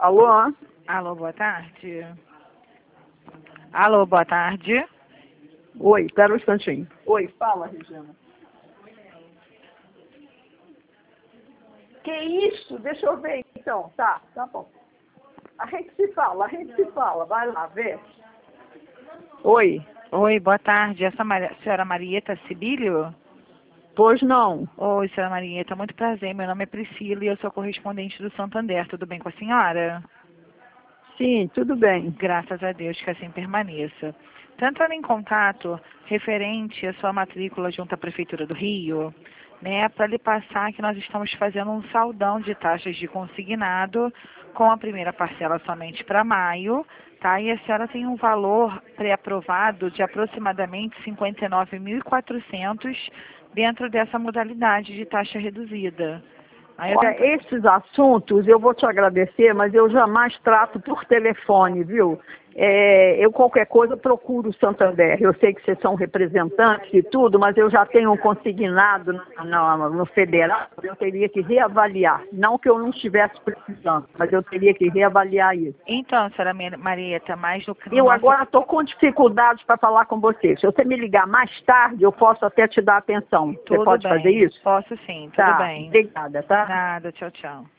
Alô? Alô, boa tarde. Alô, boa tarde. Oi, espera um instantinho. Oi, fala, Regina. Que isso? Deixa eu ver então. Tá bom. A gente se fala. Vai lá, vê. Oi. Oi, boa tarde. Essa senhora Marieta Sibílio? Pois não. Oi, senhora Marieta, muito prazer. Meu nome é Priscila e eu sou correspondente do Santander. Tudo bem com a senhora? Sim, tudo bem. Graças a Deus que assim permaneça. Estou entrando em contato referente à sua matrícula junto à Prefeitura do Rio, né, para lhe passar que nós estamos fazendo um saldão de taxas de consignado com a primeira parcela somente para maio, tá? E a senhora tem um valor pré-aprovado de aproximadamente 59.400 dentro dessa modalidade de taxa reduzida. Olha, esses assuntos eu vou te agradecer, mas eu jamais trato por telefone, viu? Eu qualquer coisa procuro o Santander. Eu sei que vocês são representantes e tudo, mas eu já tenho um consignado no federal, eu teria que reavaliar. Não que eu não estivesse precisando, mas eu teria que reavaliar isso. Então, senhora Marieta, mais do que... Eu agora estou com dificuldades para falar com você. Se você me ligar mais tarde, eu posso até te dar atenção. Você pode fazer isso? Posso sim, tudo bem. Obrigada, tá? Nada, tchau, tchau.